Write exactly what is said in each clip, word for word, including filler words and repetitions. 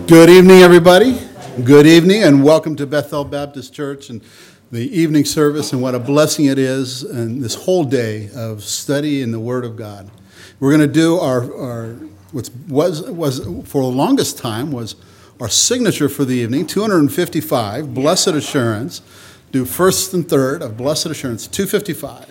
Good evening, everybody. Good evening, and welcome to Bethel Baptist Church and the evening service, and what a blessing it is, and this whole day of study in the Word of God. We're going to do our, our what was, was for the longest time was our signature for the evening, two hundred fifty-five, Blessed Assurance. Do first and third of Blessed Assurance, two fifty-five.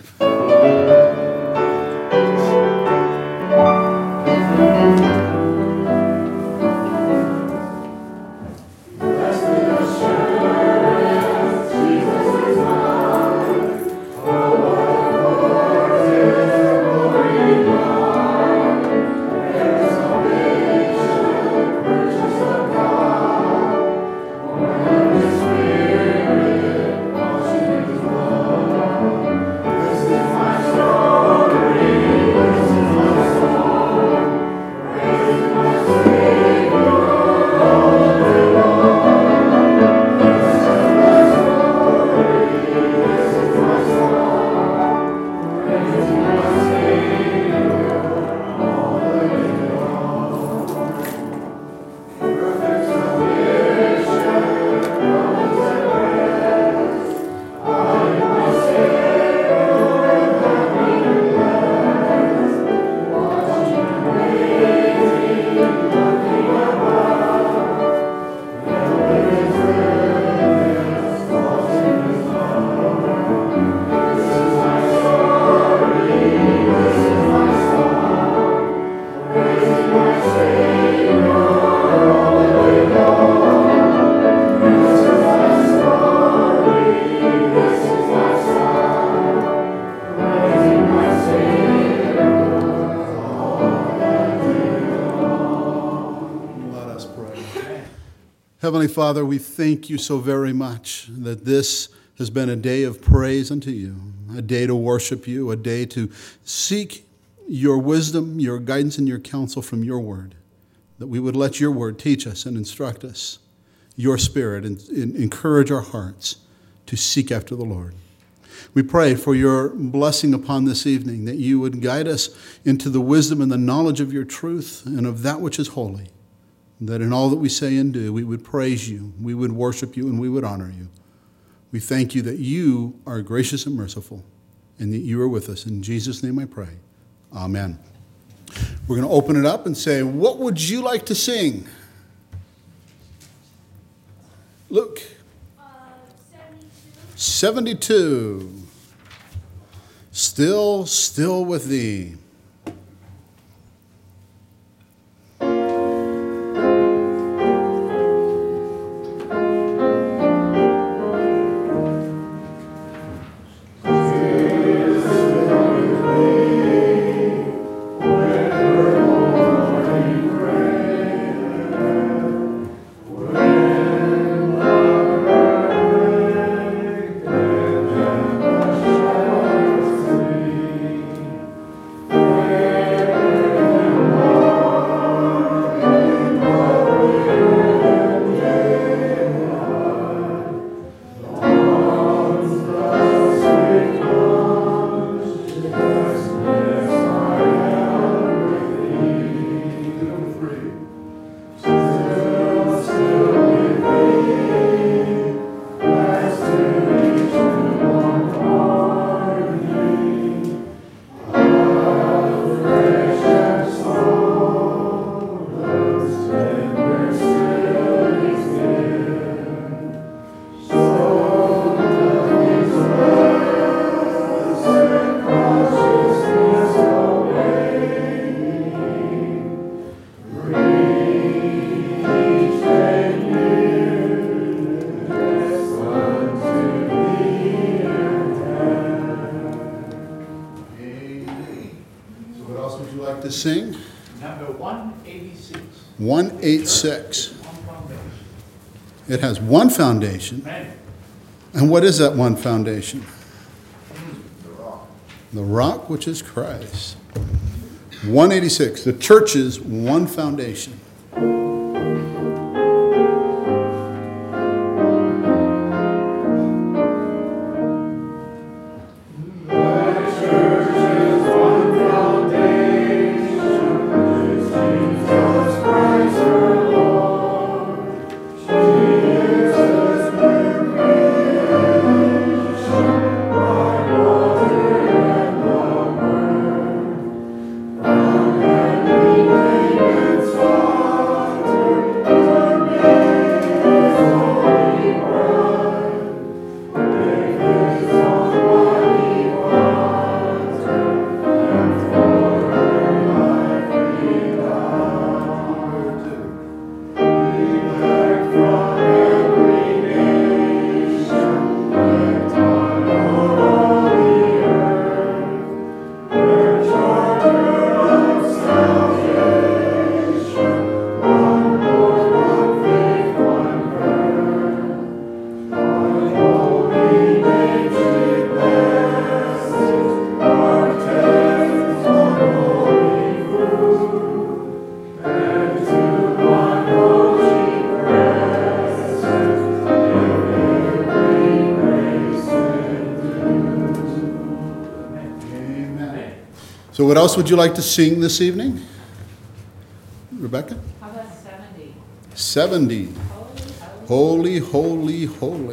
Heavenly Father, we thank you so very much that this has been a day of praise unto you, a day to worship you, a day to seek your wisdom, your guidance, and your counsel from your word, that we would let your word teach us and instruct us, your spirit, and, and encourage our hearts to seek after the Lord. We pray for your blessing upon this evening, that you would guide us into the wisdom and the knowledge of your truth and of that which is holy, that in all that we say and do, we would praise you, we would worship you, and we would honor you. We thank you that you are gracious and merciful, and that you are with us. In Jesus' name I pray. Amen. We're going to open it up and say, what would you like to sing? Luke. Uh, seventy-two. seventy-two. Still, still with thee. Sing? Number one eighty-six. one eighty-six. It has one foundation. And what is that one foundation? The rock. The rock, which is Christ. one eighty-six. The church's one foundation. Christ our Lord. So what else would you like to sing this evening? Rebecca? How about seventy? seventy. Holy, holy. Holy, holy, holy.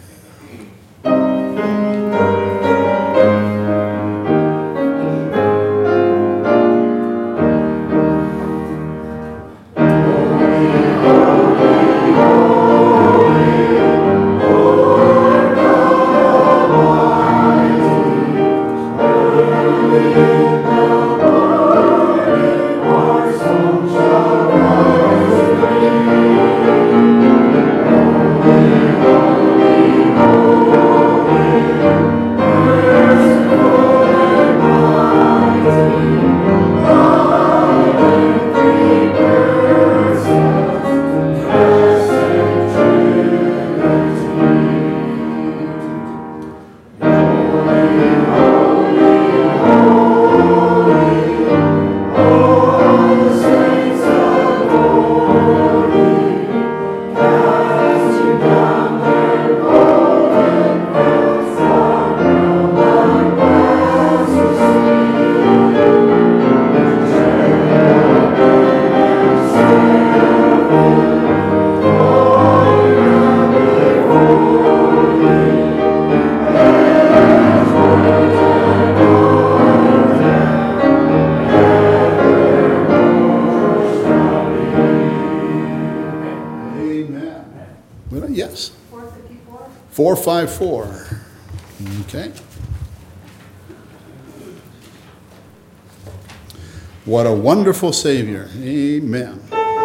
Yes. four five four. Okay. What a wonderful Savior. Amen.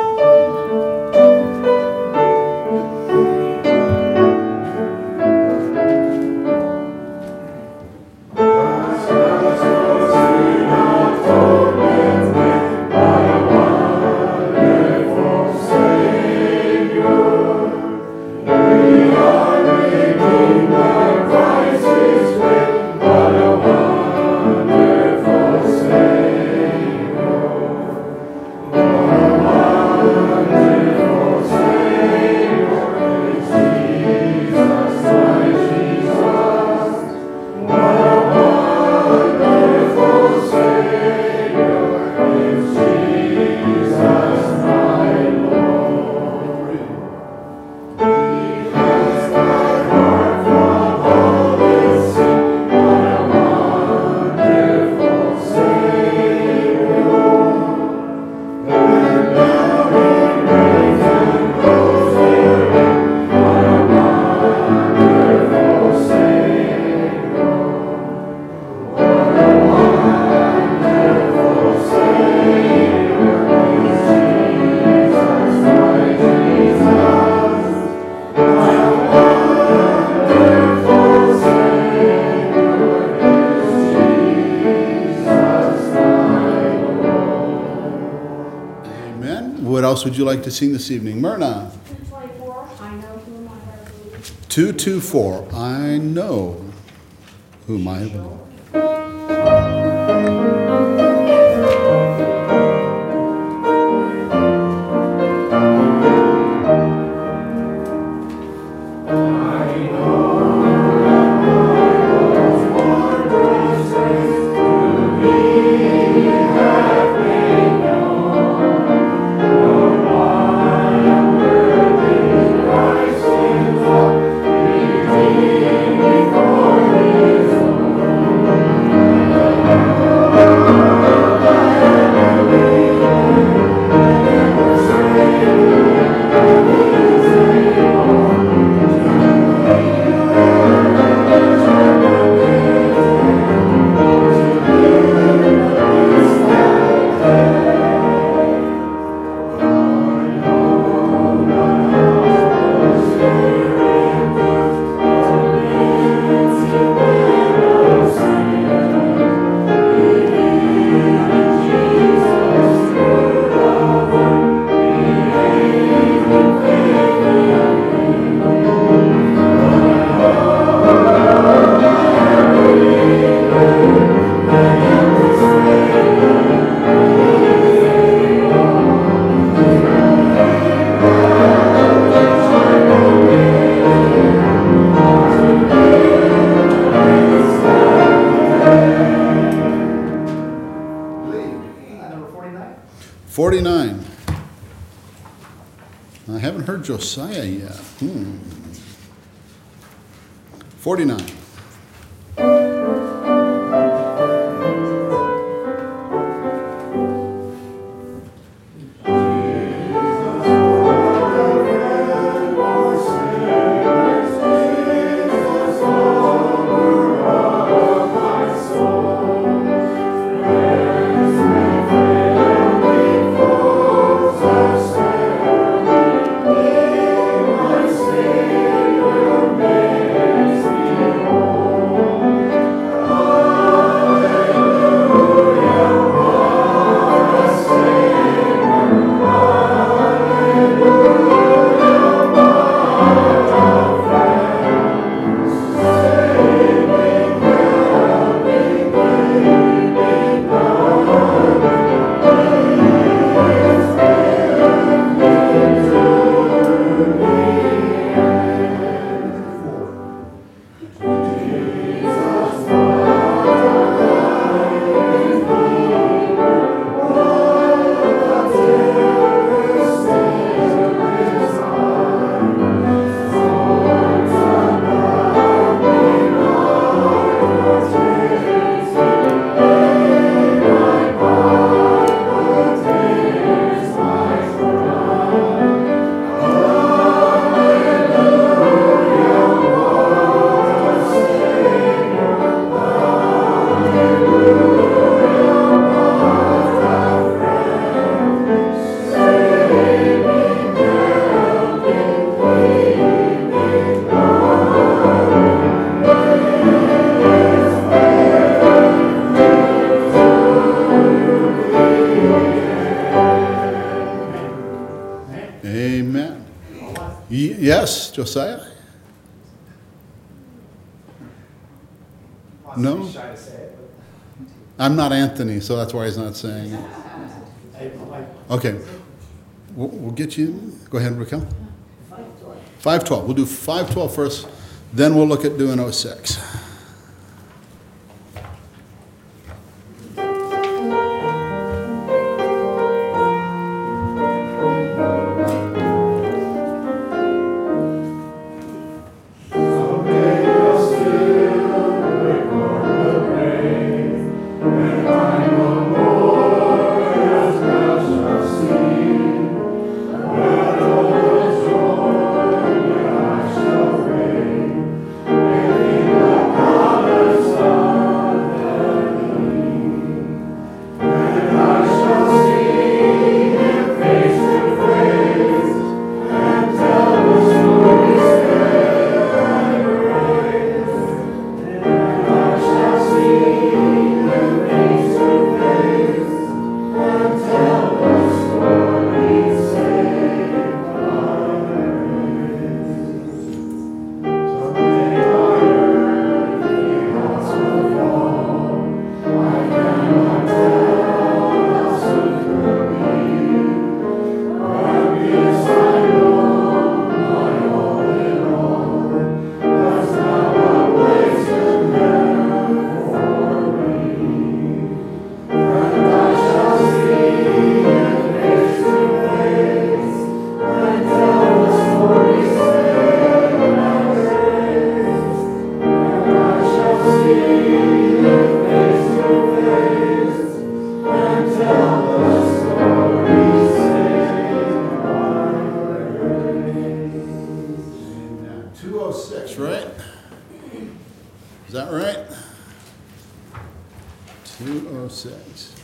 What else would you like to sing this evening? Myrna. two twenty-four, I know whom I have believed. two two four, I know whom I have believed. Before his forty-nine. I haven't heard Josiah yet. Hmm. forty-nine. Amen. Y- Yes, Josiah? No? Shy to say it, I'm not Anthony, so that's why he's not saying it. but I, I, Okay. We'll, we'll get you. Go ahead, Raquel. five twelve. We'll do five twelve first, then we'll look at doing oh six. two oh six, right? Is that right? two oh six.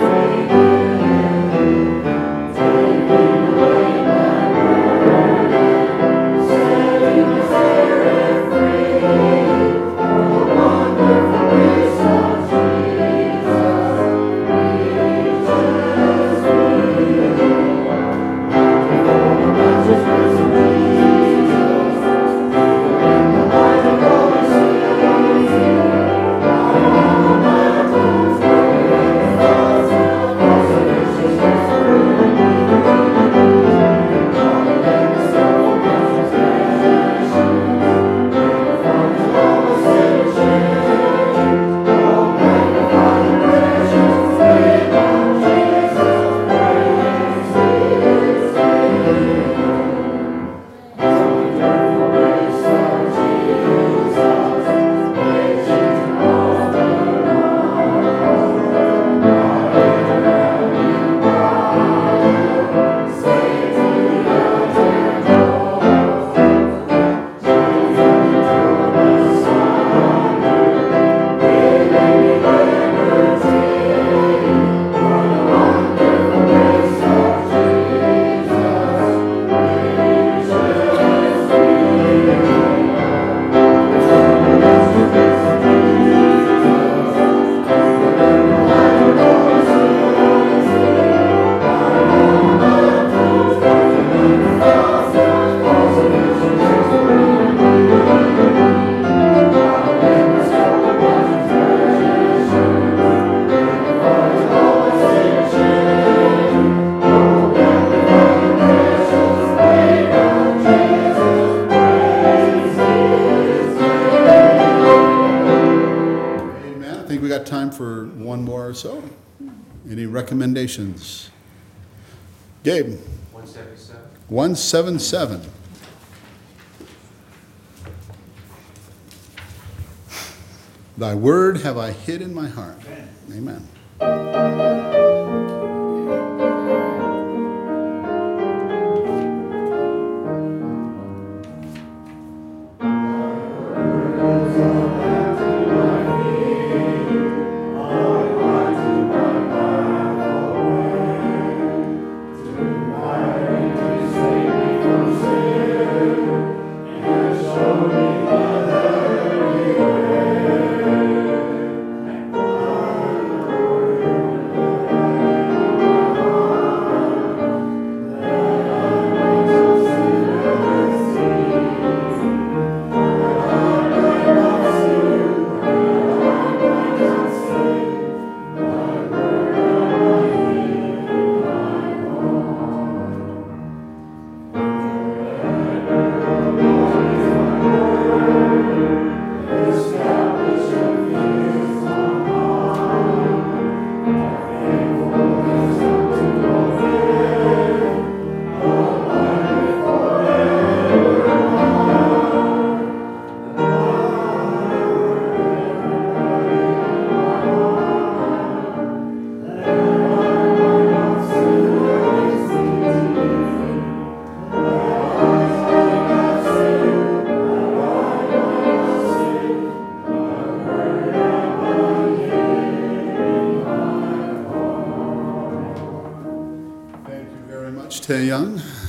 Thank Any recommendations? Gabe? one seventy-seven. one seventy-seven. Thy word have I hid in my heart. Amen. Tae Young.